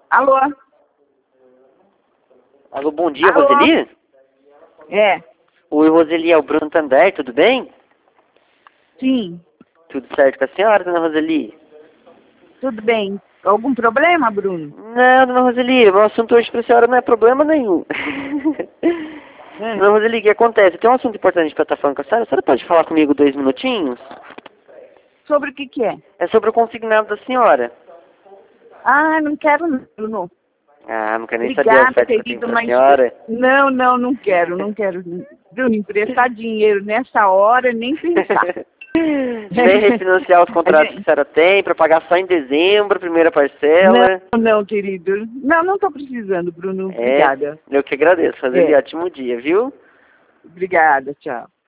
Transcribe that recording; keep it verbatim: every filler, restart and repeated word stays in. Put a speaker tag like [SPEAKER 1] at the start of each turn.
[SPEAKER 1] Alô?
[SPEAKER 2] Alô, bom dia,
[SPEAKER 1] Alô?
[SPEAKER 2] Roseli?
[SPEAKER 1] É,
[SPEAKER 2] Oi, Roseli, é o Bruno Tander, tudo bem?
[SPEAKER 1] sim,
[SPEAKER 2] Tudo certo com a senhora, dona Roseli?
[SPEAKER 1] tudo bem. Algum problema, Bruno?
[SPEAKER 2] Não, dona Roseli, o assunto hoje para a senhora não é problema nenhum.
[SPEAKER 1] É.
[SPEAKER 2] Dona Roseli, o que acontece? Tem um assunto importante para estar falando com a senhora. A senhora pode falar comigo dois minutinhos?
[SPEAKER 1] Sobre o que que é?
[SPEAKER 2] É sobre o consignado da senhora.
[SPEAKER 1] Ah, não quero não, Bruno.
[SPEAKER 2] Ah, não quero nem saber a
[SPEAKER 1] Obrigada,
[SPEAKER 2] oferta que eu tenho
[SPEAKER 1] querido,
[SPEAKER 2] para a
[SPEAKER 1] mas...
[SPEAKER 2] senhora.
[SPEAKER 1] Não, não, não quero, não quero. Bruno, emprestar dinheiro nessa hora, nem pensar.
[SPEAKER 2] Vem refinanciar os
[SPEAKER 1] A
[SPEAKER 2] contratos que a
[SPEAKER 1] gente-
[SPEAKER 2] senhora tem para pagar só em dezembro, primeira parcela.
[SPEAKER 1] Não, não, querido. Não, não estou precisando, Bruno.
[SPEAKER 2] É,
[SPEAKER 1] Obrigada.
[SPEAKER 2] eu que agradeço. Roseli,
[SPEAKER 1] É,
[SPEAKER 2] ótimo dia, viu?
[SPEAKER 1] obrigada, tchau.